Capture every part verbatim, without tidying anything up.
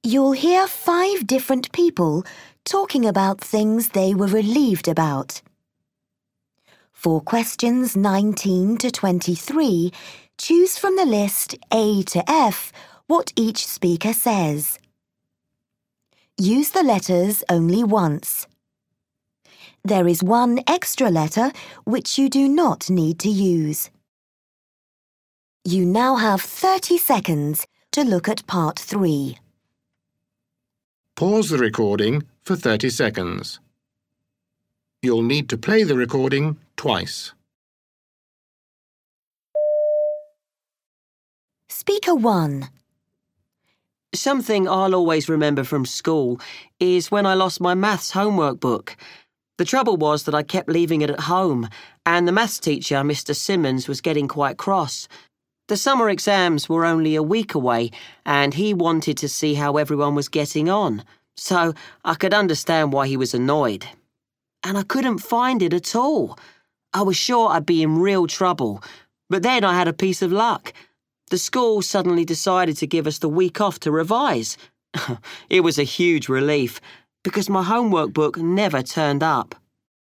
You'll hear five different people talking about things they were relieved about. For questions nineteen to twenty-three, choose from the list A to F what each speaker says. Use the letters only once. There is one extra letter which you do not need to use. You now have thirty seconds to look at part three. Pause the recording for thirty seconds. You'll need to play the recording twice. Speaker one. Something I'll always remember from school is when I lost my maths homework book. The trouble was that I kept leaving it at home, and the maths teacher, Mister Simmons, was getting quite cross. The summer exams were only a week away, and he wanted to see how everyone was getting on, so I could understand why he was annoyed. And I couldn't find it at all. I was sure I'd be in real trouble, but then I had a piece of luck. The school suddenly decided to give us the week off to revise. It was a huge relief, because my homework book never turned up.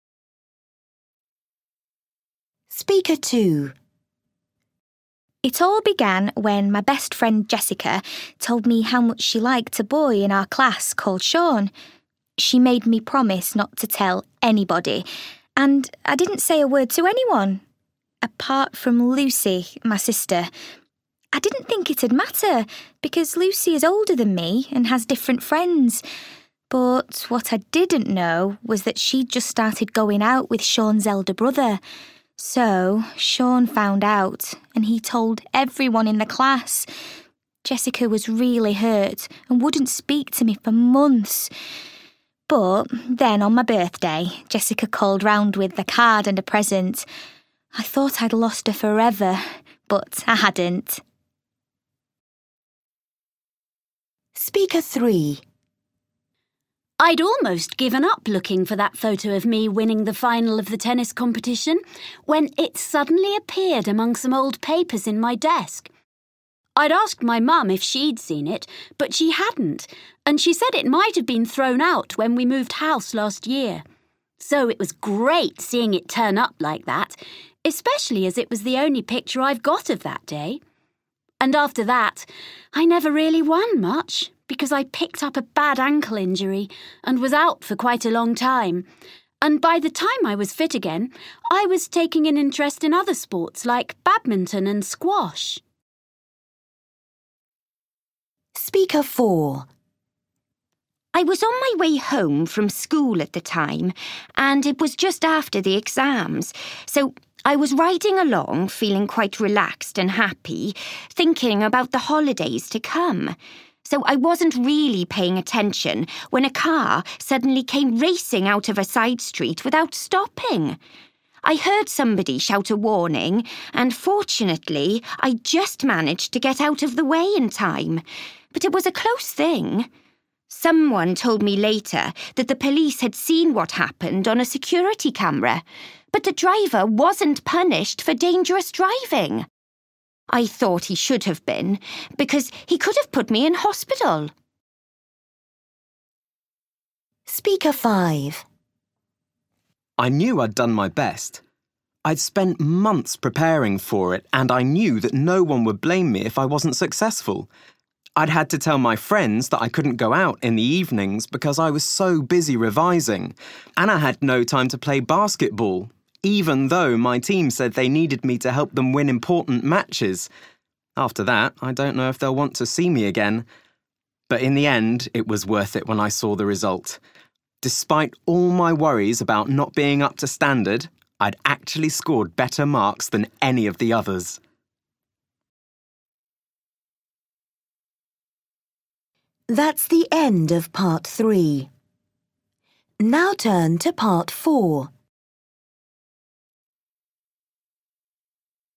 Speaker two. It all began when my best friend Jessica told me how much she liked a boy in our class called Sean. She made me promise not to tell anybody, and I didn't say a word to anyone, apart from Lucy, my sister. I didn't think it'd matter, because Lucy is older than me and has different friends. But what I didn't know was that she'd just started going out with Sean's elder brother. So Sean found out, and he told everyone in the class. Jessica was really hurt and wouldn't speak to me for months. But then on my birthday, Jessica called round with a card and a present. I thought I'd lost her forever, but I hadn't. Speaker three. I'd almost given up looking for that photo of me winning the final of the tennis competition when it suddenly appeared among some old papers in my desk. I'd asked my mum if she'd seen it, but she hadn't, and she said it might have been thrown out when we moved house last year. So it was great seeing it turn up like that, especially as it was the only picture I've got of that day. And after that, I never really won much, because I picked up a bad ankle injury and was out for quite a long time. And by the time I was fit again, I was taking an interest in other sports like badminton and squash. Speaker four. I was on my way home from school at the time, and it was just after the exams, so I was riding along feeling quite relaxed and happy, thinking about the holidays to come. So I wasn't really paying attention when a car suddenly came racing out of a side street without stopping. I heard somebody shout a warning, and fortunately, I just managed to get out of the way in time. But it was a close thing. Someone told me later that the police had seen what happened on a security camera, but the driver wasn't punished for dangerous driving. I thought he should have been, because he could have put me in hospital. Speaker five. I knew I'd done my best. I'd spent months preparing for it, and I knew that no one would blame me if I wasn't successful. I'd had to tell my friends that I couldn't go out in the evenings because I was so busy revising, and I had no time to play basketball, even though my team said they needed me to help them win important matches. After that, I don't know if they'll want to see me again. But in the end, it was worth it when I saw the result. Despite all my worries about not being up to standard, I'd actually scored better marks than any of the others. That's the end of part three. Now turn to part four.